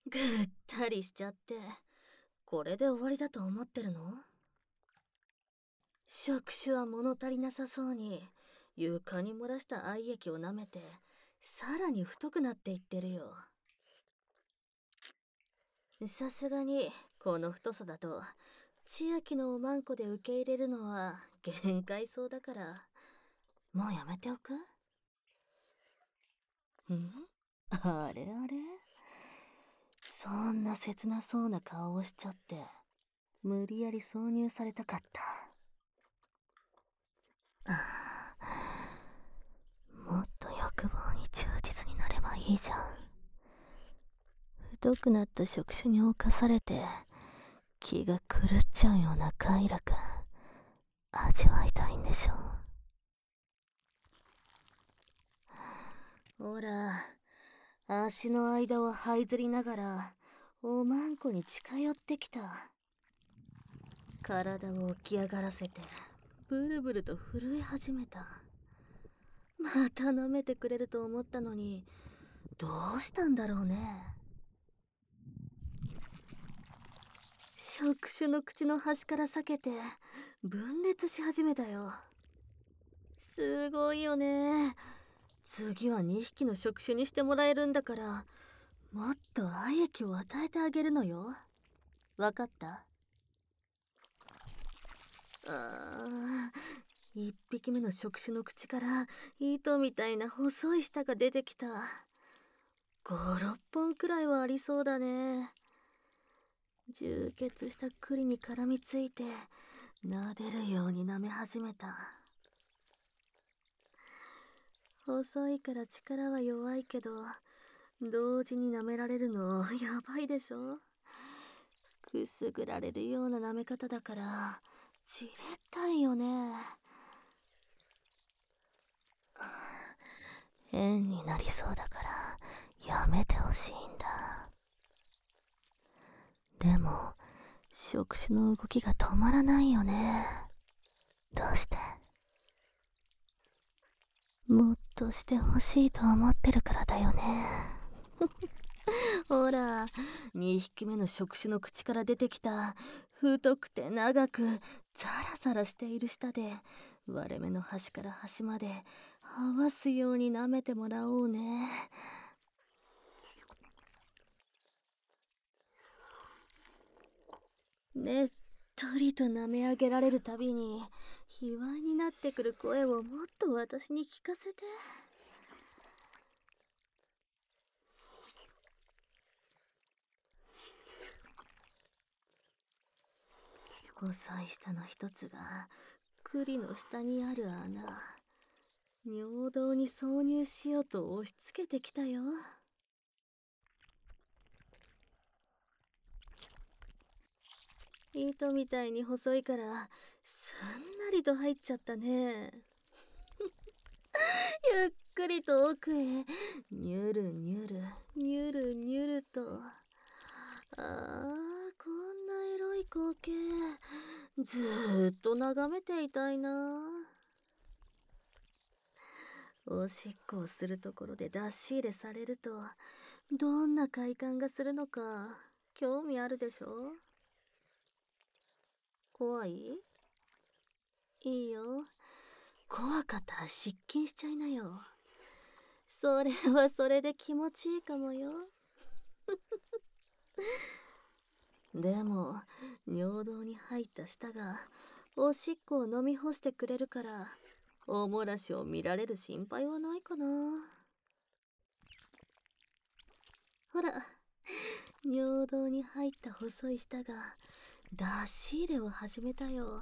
ぐったりしちゃって、これで終わりだと思ってるの？触手は物足りなさそうに、床に漏らした愛液を舐めて、さらに太くなっていってるよ。さすがに、この太さだと、千秋のおまんこで受け入れるのは限界そうだから、もうやめておく？あれあれ、そんな切なそうな顔をしちゃって、無理やり挿入されたかった。もっと欲望に忠実になればいいじゃん。太くなった触手に侵されて、気が狂っちゃうような快楽、味わいたいんでしょ。ほら、足の間を這いずりながら、おまんこに近寄ってきた。体を起き上がらせて、ブルブルと震え始めた。また舐めてくれると思ったのに、どうしたんだろうね。触手の口の端から裂けて、分裂し始めたよ。すごいよね。次は2匹の触手にしてもらえるんだから、もっと愛液を与えてあげるのよ。わかった？1匹目の触手の口から糸みたいな細い舌が出てきた。5、6本くらいはありそうだね。充血した栗に絡みついて撫でるように舐め始めた。細いから力は弱いけど、同時に舐められるのやばいでしょ。くすぐられるような舐め方だからじれったいよね。変になりそうだからやめてほしいんだ。でも触手の動きが止まらないよね。どうして？もっとしてほしいと思ってるからだよね。ほら、2匹目の触手の口から出てきた太くて長くザラザラしている舌で、割れ目の端から端まで合わすように舐めてもらおうね。ねっとりと舐め上げられるたびに卑猥になってくる声をもっと私に聞かせて。細い舌の一つが栗の下にある穴、尿道に挿入しようと押し付けてきたよ。糸みたいに細いからすんなりと入っちゃったね。ゆっくりと奥へニュルニュルニュルニュルと。こんなエロい光景ずーっと眺めていたいな。おしっこをするところで出し入れされるとどんな快感がするのか興味あるでしょ？怖い？いいよ。怖かったら失禁しちゃいなよ。それはそれで気持ちいいかもよ。でも尿道に入った舌がおしっこを飲み干してくれるから、おもらしを見られる心配はないかな。ほら、尿道に入った細い舌が出し入れを始めたよ。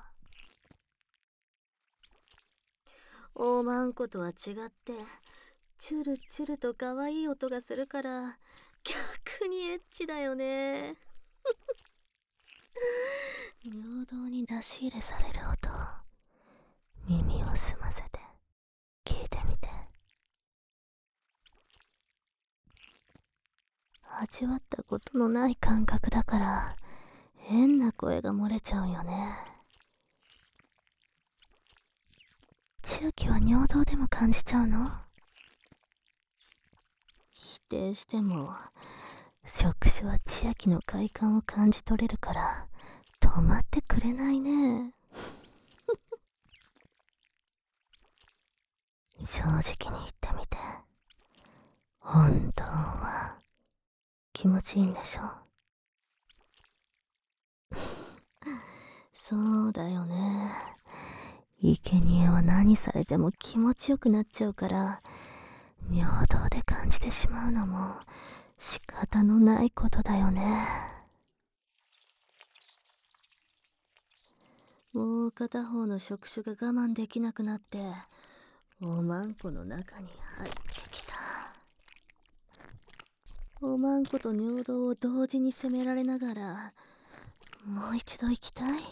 おまんことは違ってチュルチュルと可愛い音がするから逆にエッチだよね。尿道に出し入れされる音、耳を澄ませて聞いてみて。味わったことのない感覚だから変な声が漏れちゃうよね。千秋は尿道でも感じちゃうの？否定しても触手は千秋の快感を感じ取れるから止まってくれないね。正直に言ってみて、本当は気持ちいいんでしょ？そうだよね。生贄は何されても気持ちよくなっちゃうから、尿道で感じてしまうのも仕方のないことだよね。もう片方の触手が我慢できなくなっておまんこの中に入ってきた。おまんこと尿道を同時に攻められながら、もう一度行きたい。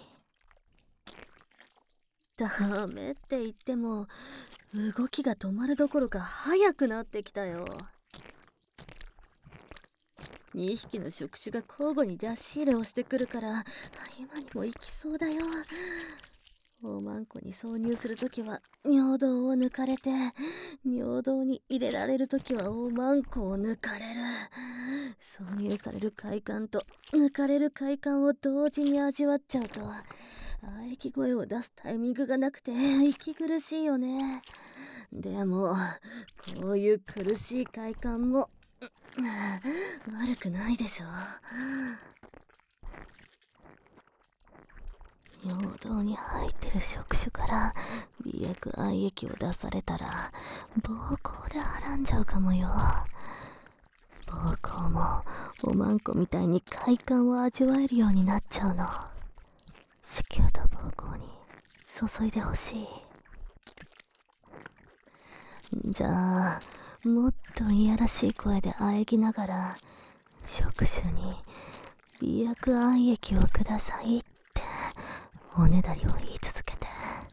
ダメって言っても動きが止まるどころか速くなってきたよ。2匹の触手が交互に出し入れをしてくるから今にも行きそうだよ。おまんこに挿入するときは尿道を抜かれて、尿道に入れられるときはおまんこを抜かれる。挿入される快感と抜かれる快感を同時に味わっちゃうと、喘ぎ声を出すタイミングがなくて息苦しいよね。でもこういう苦しい快感も悪くないでしょ。尿道に入ってる触手から鼻薬愛液を出されたら膀胱ではらんじゃうかもよ。膀胱もおまんこみたいに快感を味わえるようになっちゃうの。子宮と膀胱に注いでほしい。じゃあもっといやらしい声で喘ぎながら触手に鼻薬愛液をくださいっておねだりを言い続けて。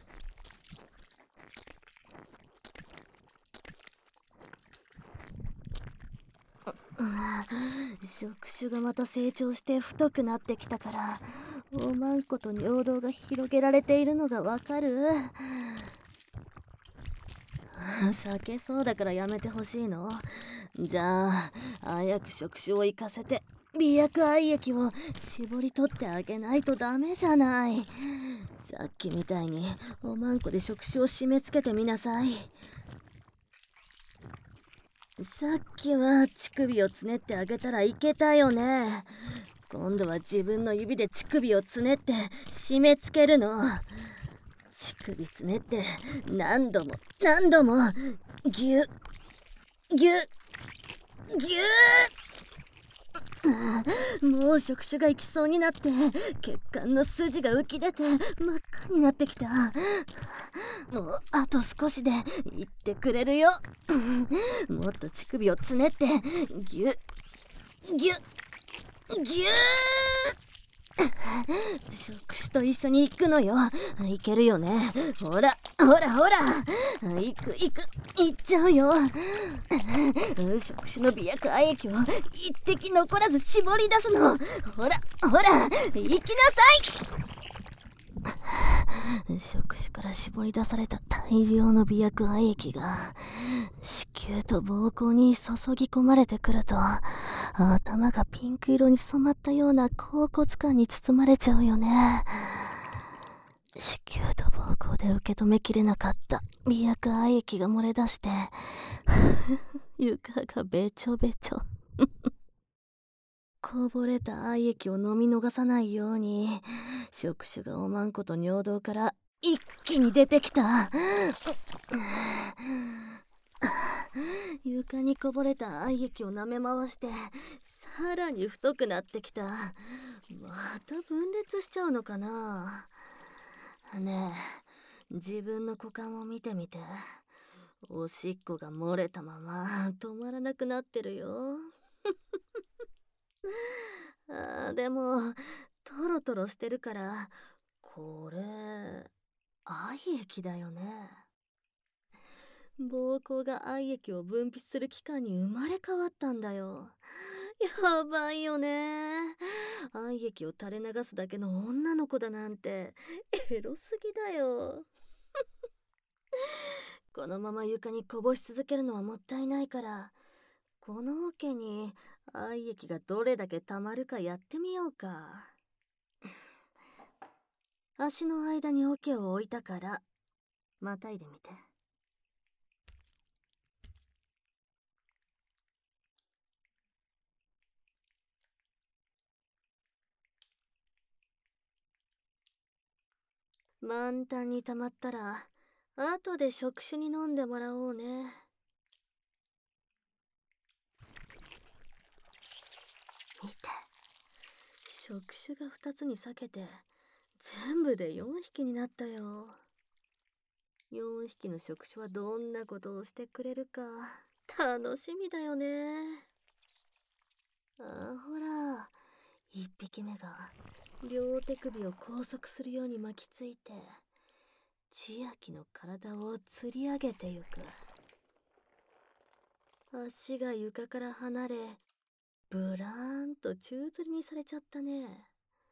触手がまた成長して太くなってきたからおまんこと尿道が広げられているのがわかる？避けそうだからやめてほしいの？じゃあ早く触手を行かせて鼻薬愛液を絞り取ってあげないとダメじゃない。さっきみたいにおまんこで触手を締め付けてみなさい。さっきは乳首をつねってあげたらいけたよね。今度は自分の指で乳首をつねって締め付けるの。乳首つねって何度も何度もギュッギュッギュッ。もう触手が行きそうになって血管の筋が浮き出て真っ赤になってきた。もうあと少しで行ってくれるよ。もっと乳首をつねってギュッギュッギュッ。触手と一緒に行くのよ。行けるよね。ほらほらほら、行く行く行っちゃうよ。触手の鼻薬愛液を一滴残らず絞り出すの。ほらほら行きなさい。触手から絞り出された大量の鼻薬愛液が子宮と膀胱に注ぎ込まれてくると、頭がピンク色に染まったような恍惚感に包まれちゃうよね。子宮と膀胱で受け止めきれなかった鼻薬愛液が漏れ出して床がべちょべちょ。こぼれた愛液を飲み逃さないように触手がおまんこと尿道から一気に出てきた。床にこぼれた愛液を舐め回してさらに太くなってきた。また分裂しちゃうのかな。ねえ、自分の股間を見てみて。おしっこが漏れたまま止まらなくなってるよ。でもトロトロしてるからこれ愛液だよね。膀胱が愛液を分泌する器官に生まれ変わったんだよ。やばいよね。愛液を垂れ流すだけの女の子だなんてエロすぎだよ。このまま床にこぼし続けるのはもったいないから、この桶に愛液がどれだけ溜まるかやってみようか。足の間に桶を置いたから、またいでみて。満タンに溜まったら、後で触手に飲んでもらおうね。見て。触手が2つに裂けて、全部で4匹になったよ。4匹の触手はどんなことをしてくれるか、楽しみだよね。ほら、1匹目が両手首を拘束するように巻きついて、千秋の体を吊り上げてゆく。足が床から離れ、ブラーンと宙吊りにされちゃったね。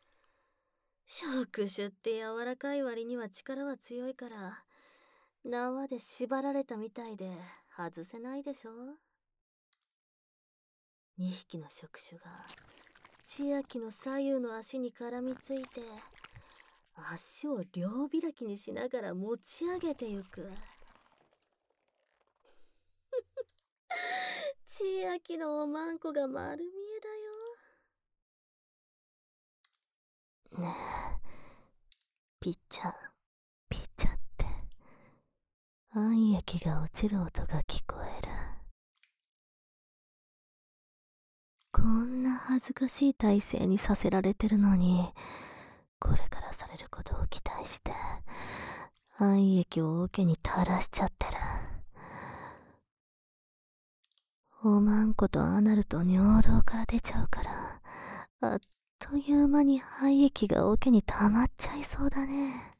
触手って柔らかい割には力は強いから、縄で縛られたみたいで外せないでしょ。2匹の触手が千秋の左右の足に絡みついて、足を両開きにしながら持ち上げてゆく。千秋のおまんこが丸見えだよ。ねえ、ピッチャー、ピッチャーって、愛液が落ちる音が聞こえる。こんな恥ずかしい体勢にさせられてるのに、これからされることを期待して、愛液を桶に垂らしちゃってる。おまんことああなると尿道から出ちゃうから、あっという間に愛液が桶に溜まっちゃいそうだね。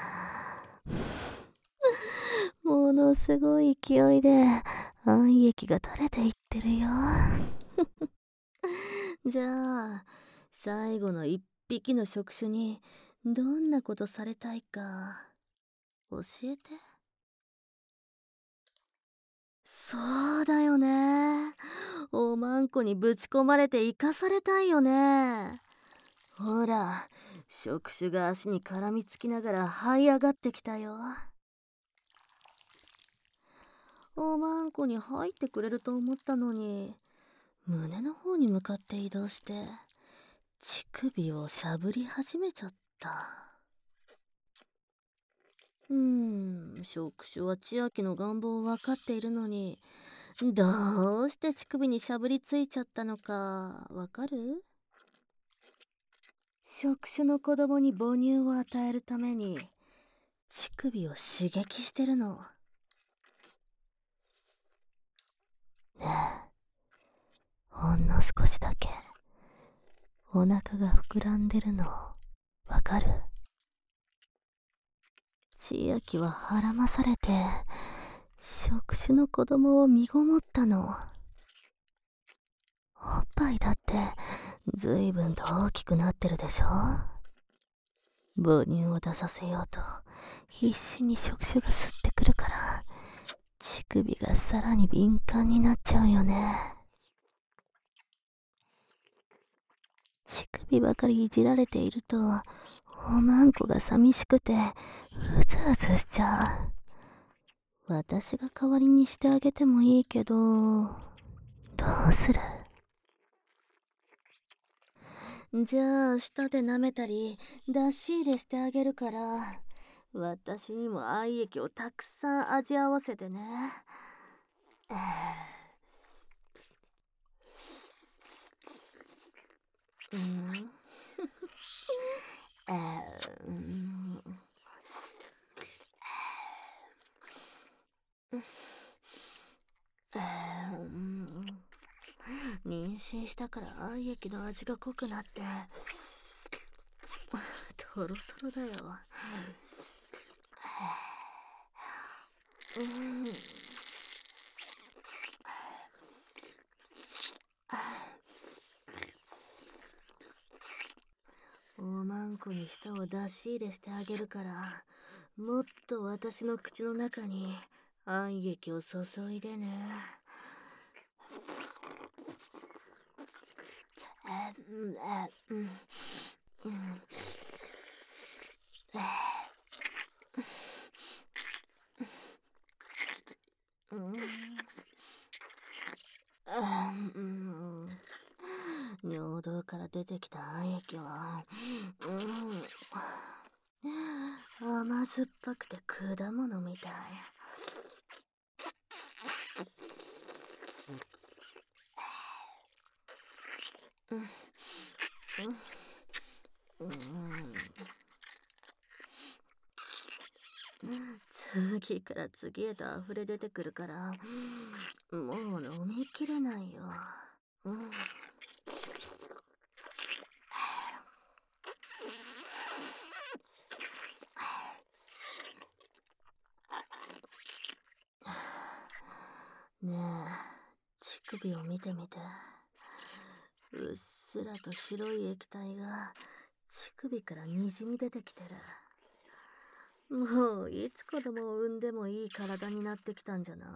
ものすごい勢いで愛液が垂れていってるよ。じゃあ、最後の1匹の触手にどんなことされたいか教えて。そうだよね。おまんこにぶち込まれて生かされたいよね。ほら、触手が足に絡みつきながら這い上がってきたよ。おまんこに入ってくれると思ったのに、胸の方に向かって移動して乳首をしゃぶり始めちゃった。触手は千秋の願望を分かっているのに、どうして乳首にしゃぶりついちゃったのかわかる？触手の子供に母乳を与えるために乳首を刺激してるの。ねえ、ほんの少しだけお腹が膨らんでるのわかる？千秋ははらまされて触手の子供を身ごもったの。おっぱいだってずいぶんと大きくなってるでしょ。母乳を出させようと必死に触手が吸ってくるから、乳首がさらに敏感になっちゃうよね。乳首ばかりいじられていると、おまんこが寂しくてうずうずしちゃう。私が代わりにしてあげてもいいけど、どうする？じゃあ舌で舐めたり出し入れしてあげるから、私にも愛液をたくさん味合わせてね。うん。妊娠したから愛液の味が濃くなってトロトロだよ。おまんこに舌を出し入れしてあげるから、もっと私の口の中に愛液を注いでね。 尿道から出てきた暗液は、甘酸っぱくて果物みたい。次から次へと溢れ出てくるから、もう飲みきれないよ。ねえ、乳首を見てみて。うっすらと白い液体が乳首からにじみ出てきてる。もういつ子供を産んでもいい体になってきたんじゃない？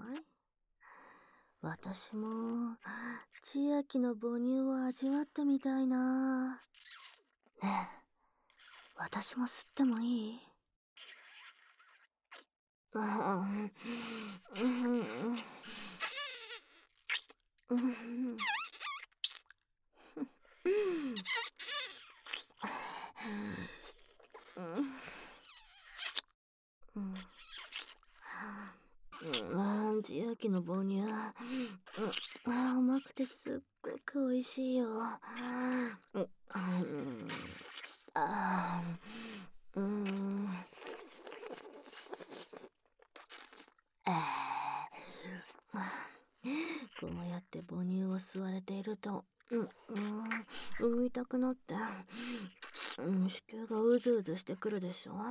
私も千秋の母乳を味わってみたいな。ねえ、私も吸ってもいい？千秋の母乳、甘くてすっごく美味しいよ。こうやって母乳を吸われていると、産みたくなって、子宮がうずうずしてくるでしょ。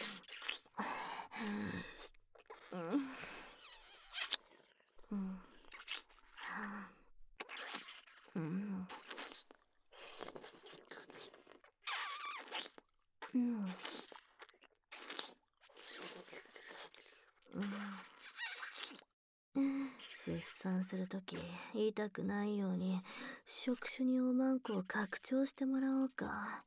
出産するとき痛くないように触手におまんこを拡張してもらおうか。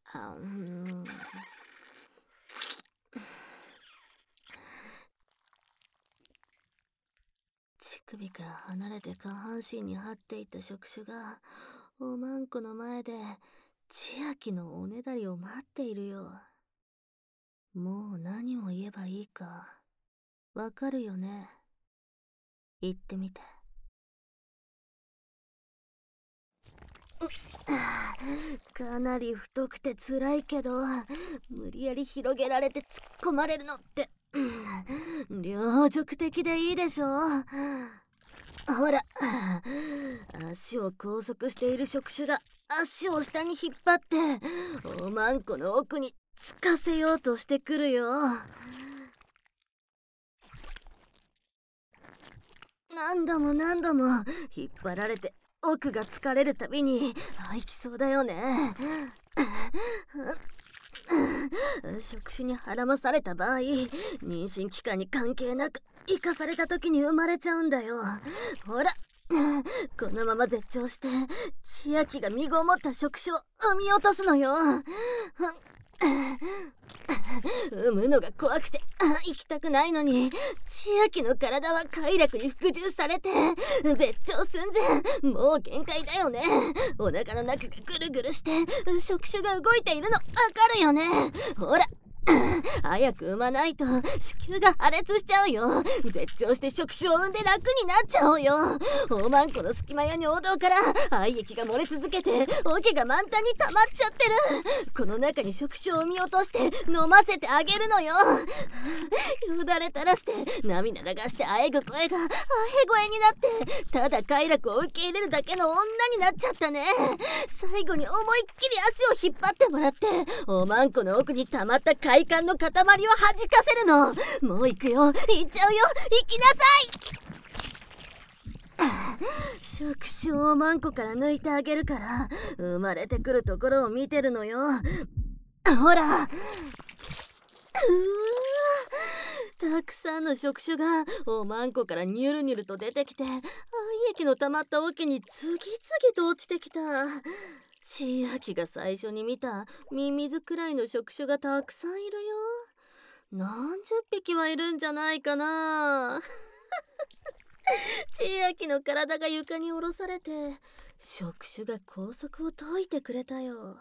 乳首から離れて下半身に張っていた触手がおまんこの前で千秋のおねだりを待っているよ。もう何を言えばいいかわかるよね。言ってみて。かなり太くて辛いけど、無理やり広げられて突っ込まれるのって両辱的でいいでしょ。ほら、足を拘束している触手が足を下に引っ張っておまんこの奥につかせようとしてくるよ。何度も何度も引っ張られて奥が疲れるたびに吐きそうだよね。触手に孕まされた場合、妊娠期間に関係なく生かされた時に生まれちゃうんだよ。ほら、このまま絶頂して千秋が身ごもった触手を産み落とすのよ。産むのが怖くて行きたくないのに、千秋の体は快楽に服従されて絶頂寸前。もう限界だよね。お腹の中がぐるぐるして触手が動いているのわかるよね。ほら、早く産まないと子宮が破裂しちゃうよ。絶頂して触手を産んで楽になっちゃおうよ。おまんこの隙間や尿道から愛液が漏れ続けて桶が満タンに溜まっちゃってる。この中に触手を産み落として飲ませてあげるのよ。よだれ垂らして涙流してあえぐ声があへ声になって、ただ快楽を受け入れるだけの女になっちゃったね。最後に思いっきり足を引っ張ってもらっておまんこの奥に溜まった快感の塊を弾かせるの。もう行くよ、行っちゃうよ、行きなさい。触手をおまんこから抜いてあげるから生まれてくるところを見てるのよ。ほら、たくさんの触手がおまんこからニュルニュルと出てきて愛液の溜まった桶に次々と落ちてきた。 千秋が最初に見たミミズくらいの触手がたくさんいるよ。何十匹はいるんじゃないかな。千秋の体が床に下ろされて、触手が拘束を解いてくれたよ。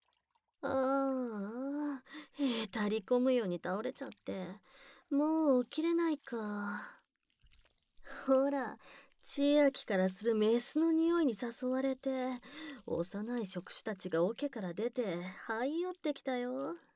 ああ、へたり込むように倒れちゃって、もう起きれないか。ほら、千秋からするメスの匂いに誘われて、幼い触手たちが桶から出て這い寄ってきたよ。